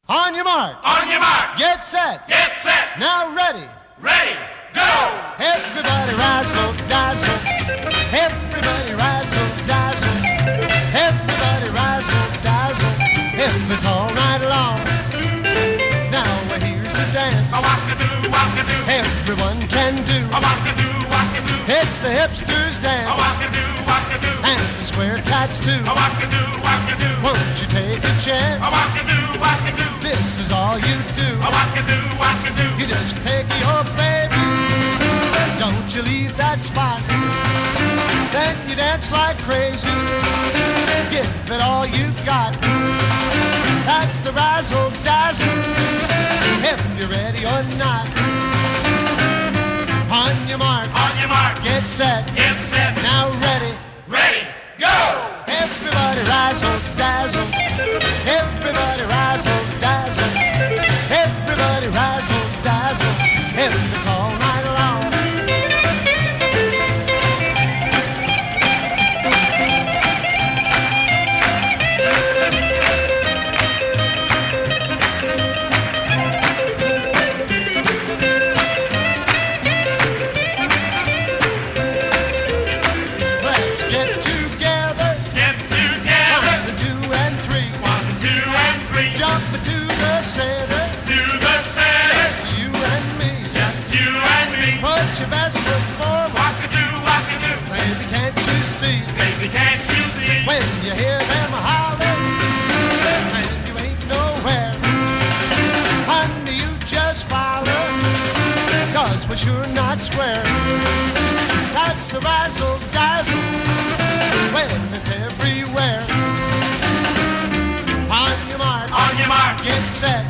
On your mark. On your mark. Get set. Get set. Now ready. Ready. Go. Everybody razzle dazzle. Everybody razzle dazzle. Everybody razzle dazzle. If it's all night long. Now here's a dance. A walk-a-doo, walk-a-doo. Everyone can do. A walk-a-doo, walk-a-doo. It's the hipsters dance. A walk-a-doo, walk-a-doo. And the square cats too. A walk-a-doo, walk-a-doo. Won't you take a chance? A walk-a-doo, walk-a-doo. This is all you do. A walk-a-doo, walk-a-doo. You just take your baby. Don't you leave that spot. Then you dance like crazy. Give it all you got. That's the razzle dazzle. If you're ready or not. On your mark. On your mark. Get set. Get set. Now ready. Ready. Go. Everybody razzle dazzle. Everybody razzle dazzle. Everybody razzle dazzle. If it's all night long. Let's get together. Get together. 1, 2, and 3. 1, 2, and 3. Jump to the center. To the center. Just you and me. Just you and me. Put your best foot forward. Walk-a-doo, walk-a-doo. Baby, can't you see? Baby, can't you see? When you hear them holler, and you ain't nowhere, honey, you just follow, 'cause we're sure not square. That's the razzle dazzle, when it's everywhere. On your mark. On your mark. Get set.